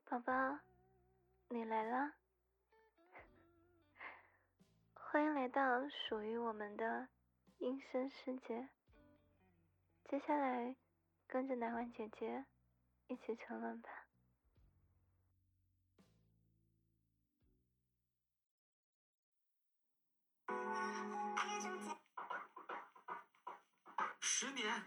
宝宝，你来了，欢迎来到属于我们的音声世界。接下来，跟着南婉姐姐一起沉沦吧。 10年。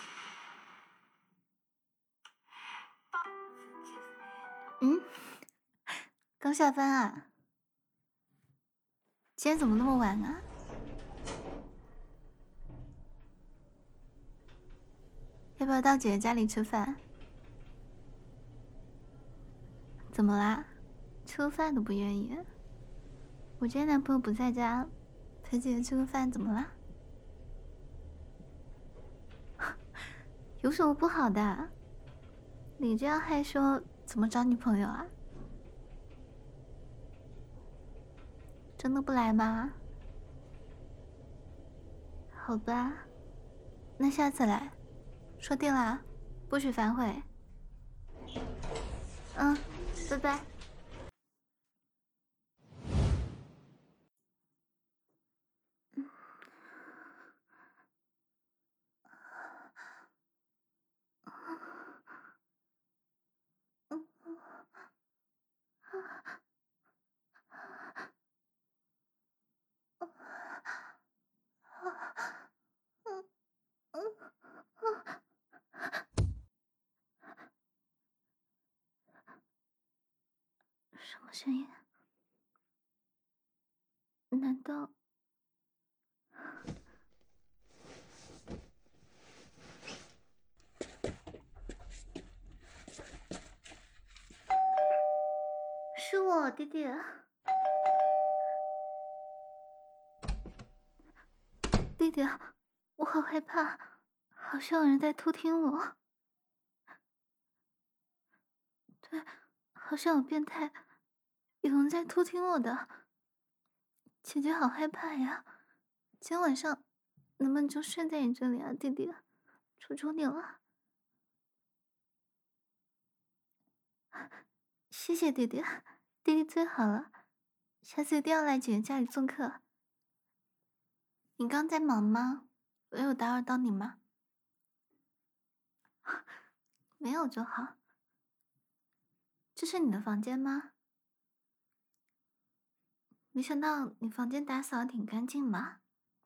刚下班啊？今天怎么那么晚啊？要不要到姐姐家里吃饭？怎么啦？吃个饭都不愿意？我今天男朋友不在家，陪姐姐吃个饭怎么啦？有什么不好的？你这样害羞，怎么找女朋友啊？真的不来吗？好吧，那下次来。说定了，不许反悔。拜拜。什么声音？难道是我弟弟？弟弟，我好害怕，好像有人在偷听我。对，好像有变态，有人在偷听我的。姐姐好害怕呀，今天晚上能不能就睡在你这里啊，弟弟？求求你了。谢谢弟弟，弟弟最好了，下次一定要来姐姐家里做客。你刚在忙吗？我有打扰到你吗？没有就好。这是你的房间吗？没想到你房间打扫得挺干净嘛。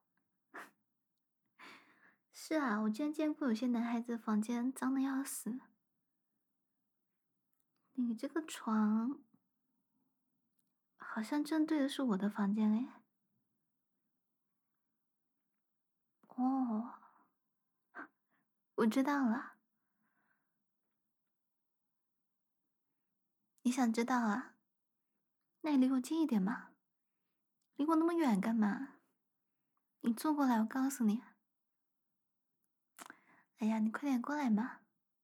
是啊，我之前见过有些男孩子房间脏的要死。你这个床好像正对的是我的房间诶。哦，我知道了。你想知道啊？那你离我近一点嘛。离我那么远干嘛？你坐过来，我告诉你。哎呀，你快点过来嘛。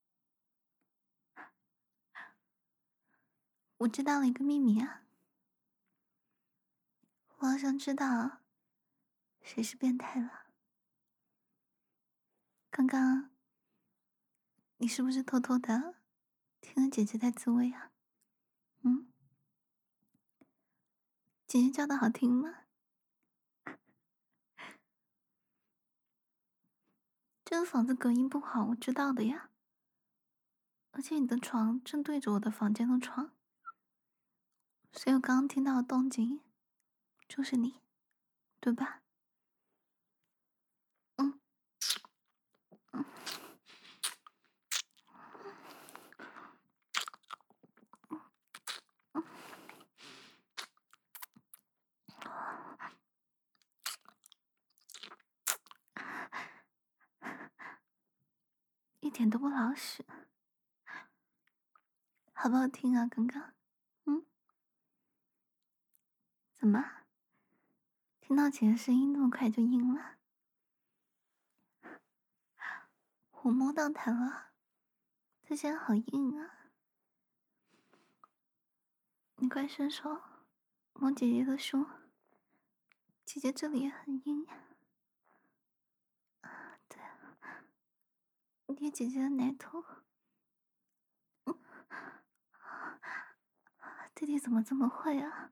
我知道了一个秘密啊。我好想知道谁是变态了。刚刚你是不是偷偷的听了姐姐在自慰啊？姐姐叫的好听吗？这个房子隔音不好，我知道的呀。而且你的床正对着我的房间的床，所以我刚刚听到的动静就是你，对吧？一点都不老实，好不好听啊？刚刚，怎么？听到姐的声音那么快就硬了？我摸到它了，它现在好硬啊！你快伸手摸姐姐的胸，姐姐这里也很硬呀。对，捏姐姐的奶头。 弟弟怎么这么会啊？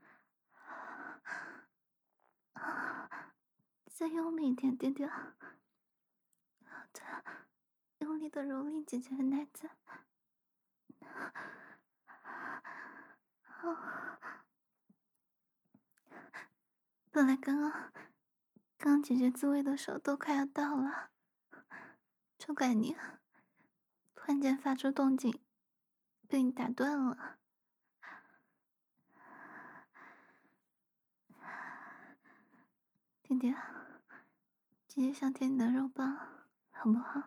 再用力一点，弟弟。对，用力的蹂躏姐姐的奶子。本来刚姐姐自慰的手都快要到了，就怪你突然间发出动静，被你打断了。弟弟，姐姐想舔你的肉棒，好不好？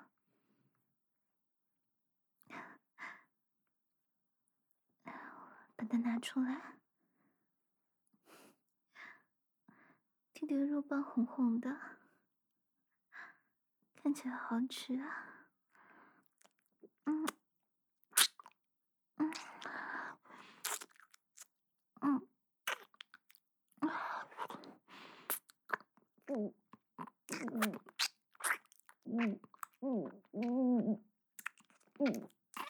把它拿出来。弟弟的肉棒红红的，看起来好吃啊。嗯嗯嗯嗯嗯嗯嗯。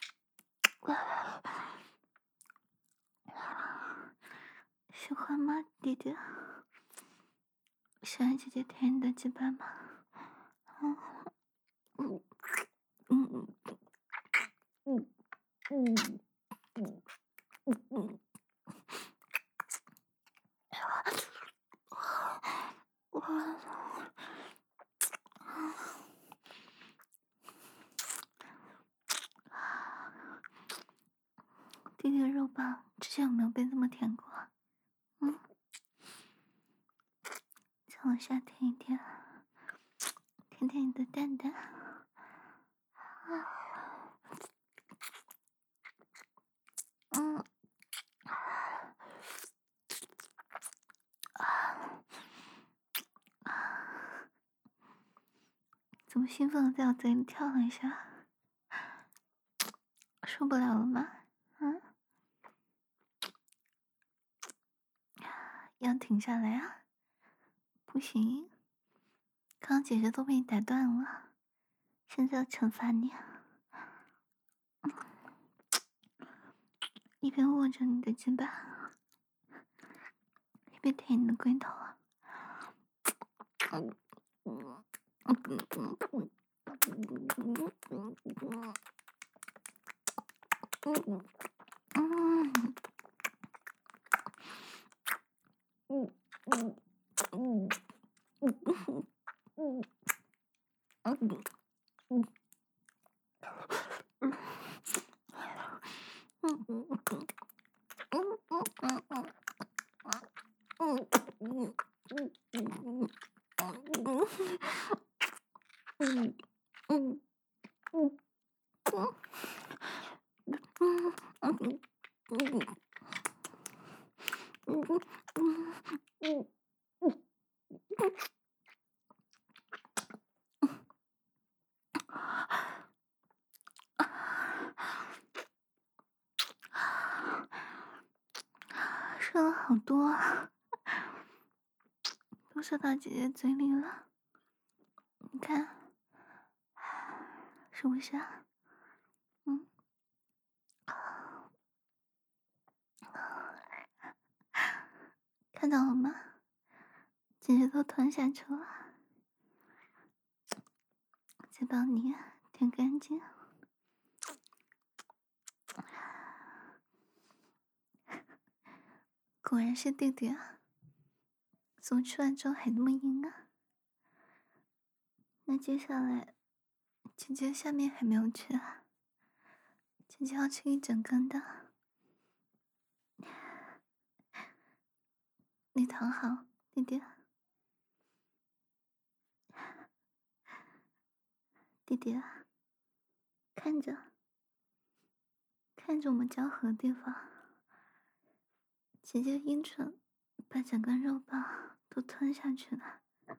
喜欢吗，弟弟？喜欢姐姐舔你的鸡巴吗？嗯嗯嗯嗯嗯嗯嗯。弟弟的肉棒之前有没有被这么舔过？嗯，再往下舔一点，舔舔你的蛋蛋。嗯。怎么兴奋的在我嘴里跳了一下？受不了了吗？嗯，要停下来啊！不行，刚刚姐姐都被你打断了，现在要惩罚你。一边握着你的鸡巴，一边舔你的龟头啊！射了好多啊，都射到姐姐嘴里了，你看，是不是啊？嗯，看到了吗？姐姐都吞下去了，再帮你舔干净。果然是弟弟啊，怎么吃完之后还那么硬啊？那接下来，姐姐下面还没有吃啊，姐姐要吃一整根的。你躺好，弟弟。弟弟，看着，看着我们交合的地方，姐姐阴唇把整根肉棒都吞下去了。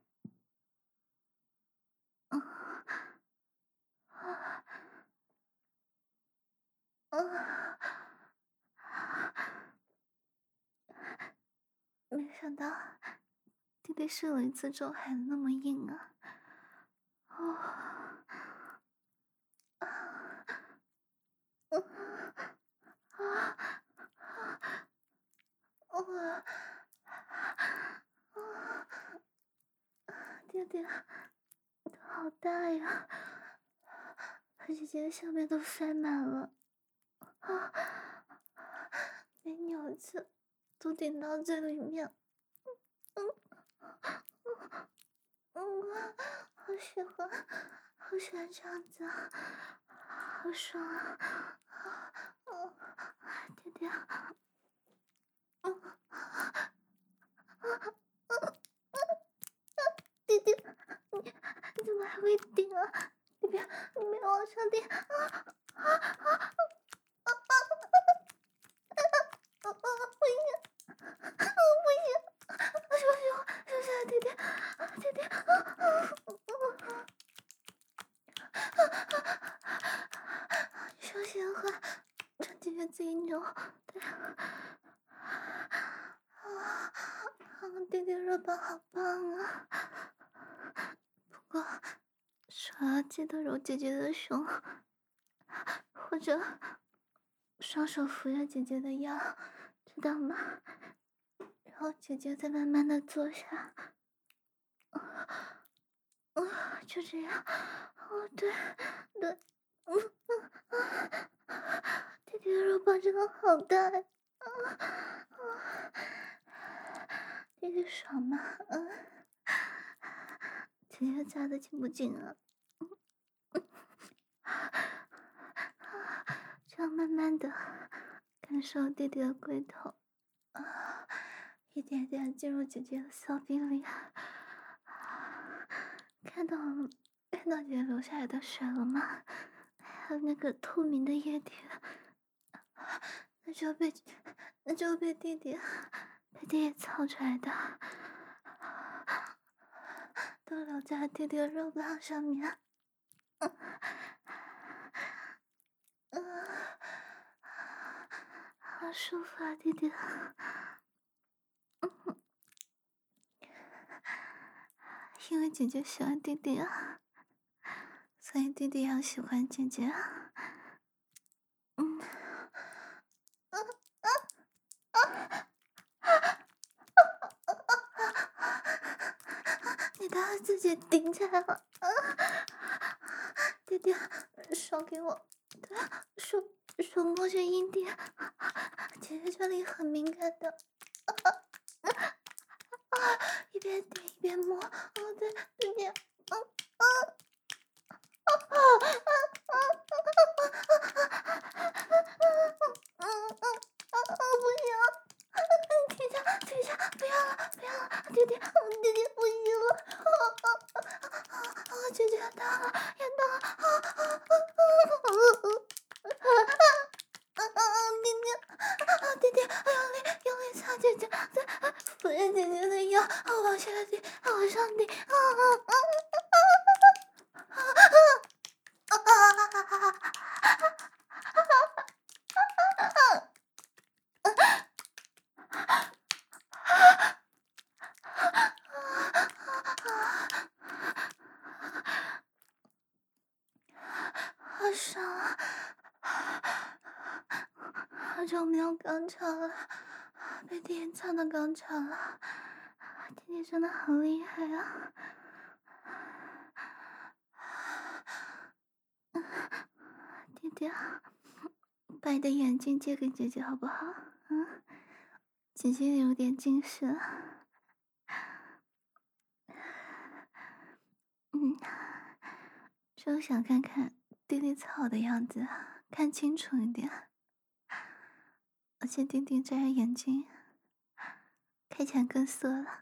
啊啊啊！没想到弟弟试了一次之后还那么硬啊！哦啊啊啊！ 弟好大呀，把姐姐的小便都塞满了啊，连牛子都顶到最里面。好喜欢，好喜欢这样子啊，好爽啊！弟弟，弟弟，你怎么还会顶啊？你别往上顶啊！不行，不行，收下来，弟弟，你说闲话，让姐姐自己扭。对，弟弟肉棒好棒啊！不过，手要记得揉姐姐的胸，或者双手扶着姐姐的腰，知道吗？然后姐姐再慢慢的坐下。就这样。哦，对，弟弟的肉棒真的好大呀！弟弟爽吗？姐姐夹的紧不紧啊？这样慢慢的感受弟弟的龟头一点点进入姐姐的骚逼里，看到姐姐流下来的水了吗？还有那个透明的液体，那就被弟弟操出来的，都留在弟弟的肉棒上面。好舒服啊，弟弟。因为姐姐喜欢弟弟啊，所以弟弟要喜欢姐姐啊。你都要自己顶起来了，弟弟，手给我，对，手摸着阴蒂，姐姐这里很敏感的，一边顶一边摸，对，弟弟，不行，停下，不要了，弟弟，不行了，姐姐到了，弟弟，用力擦姐姐，扶着姐姐的腰，往下顶，往上顶，好爽啊！好久没有高潮了，被弟弟操到高潮了，弟弟真的很厉害啊！弟弟，把你的眼睛借给姐姐好不好？姐姐有点近视了。就想看看弟弟操的样子，看清楚一点。而且弟弟这眼睛看起来更色了。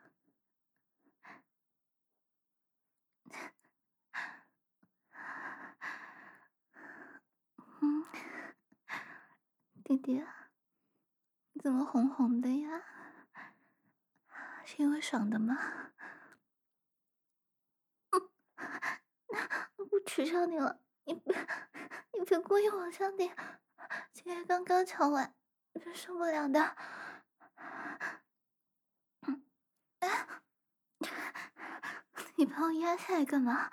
弟弟，你怎么红红的呀？是因为爽的吗？我不取笑你了，你别故意往上顶，今天刚高潮完，真受不了的。你把我压下来干嘛？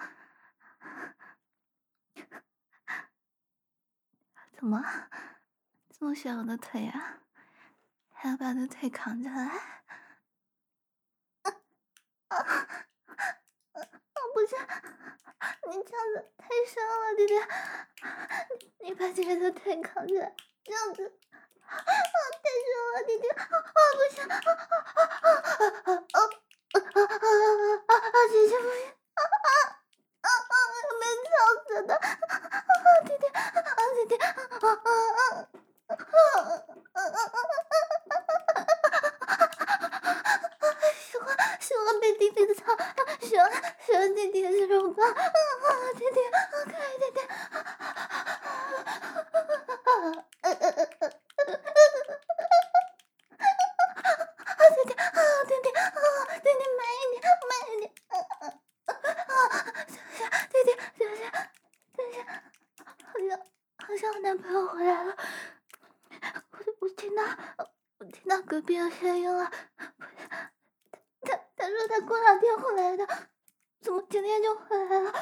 怎么这么小的腿啊？还要把我的腿扛着来？ 你这样子太伤了，弟弟，你把这个的腿扛起来，这样子，太伤了，弟弟，不行，姐姐不行，没操死的，弟弟，弟弟，喜欢被弟弟的操，喜欢弟弟的肉棒，弟弟，可以弟弟，弟弟慢一点，慢一点，弟弟，等一下，好像我男朋友回来了，我听到隔壁有声音了，他说他过2天回来的，怎么今天就回来了？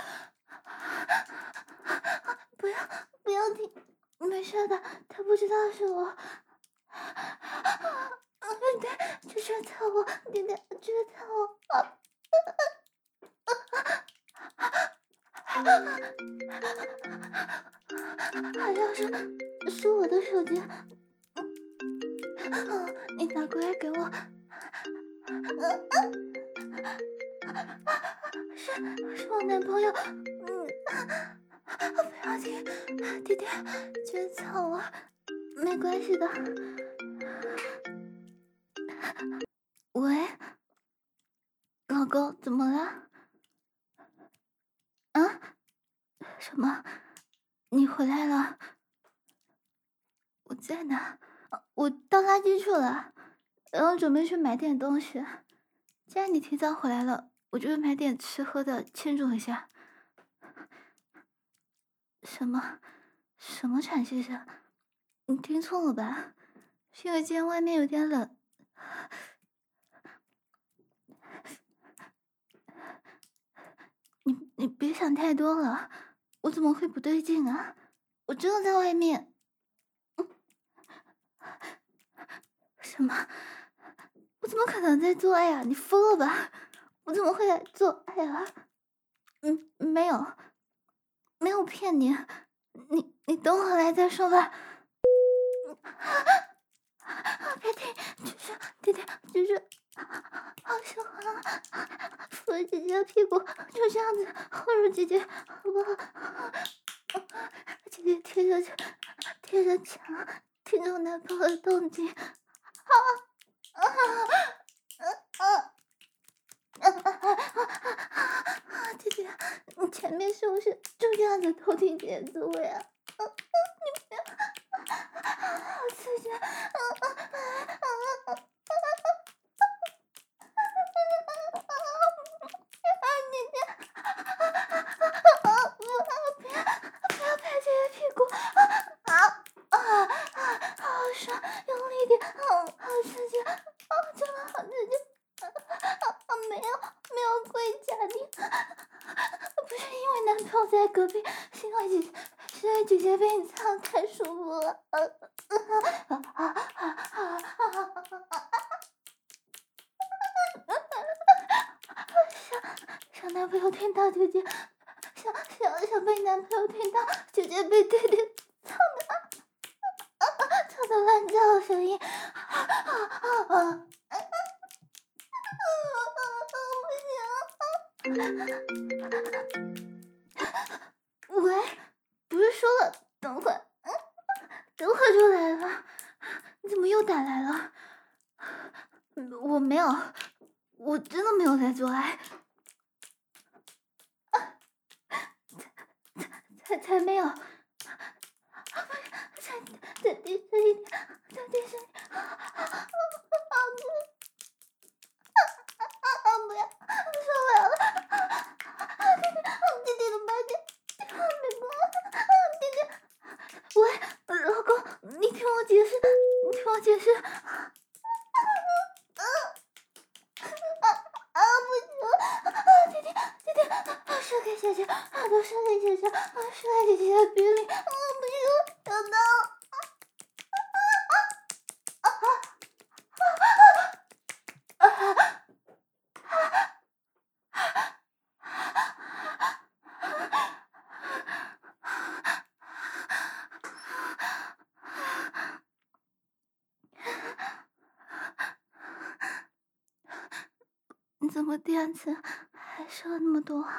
不要听，没事的，他不知道是我。对，就是操我，弟弟，就是操我。好像是我的手机，你拿过来给我。是我男朋友，不要紧，弟弟，别操我，没关系的。喂，老公，怎么了？啊？什么？你回来了？我在哪？我倒垃圾去了，然后准备去买点东西。既然你提早回来了，我就买点吃喝的庆祝一下。什么喘息声？你听错了吧？是因为今天外面有点冷。你别想太多了，我怎么会不对劲啊？我真的在外面。什么？我怎么可能在做爱啊？你疯了吧？我怎么会来做爱啊？没有骗你，你等我回来再说吧。别停，弟弟，好喜欢啊！扶着姐姐的屁股，就这样子护着姐姐，好不好？姐姐贴着墙，听着我男朋友的动静。弟弟，你前面是不是就这样子偷听姐姐自慰啊？你不要，好刺激！不要拍姐姐屁股！好爽，用力一点，好刺激！真的好刺激！没有跪假的，不是因为男朋友在隔壁，是因为姐姐被你操太舒服了。想男朋友听到姐姐，想被男朋友听到姐姐被弟弟操的乱叫的声音。喂，不是说了等会就来了，你怎么又打来了？我没有，我真的没有在做爱，才没有，再低声一点，不要，受不了了，弟弟的白点，没关，弟弟，喂，老公，你听我解释，不行，弟弟，射给姐姐，都射给姐姐，射在姐姐的鼻里，不行，等等。 怎么第二次还说了那么多？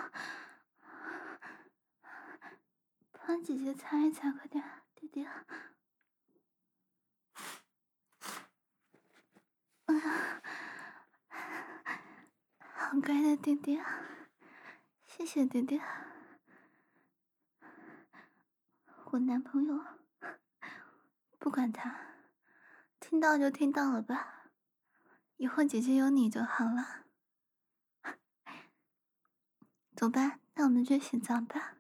帮姐姐擦一擦，快点，弟弟。好乖的弟弟，谢谢弟弟。我男朋友，不管他，听到就听到了吧，以后姐姐有你就好了。走吧，那我们去洗澡吧。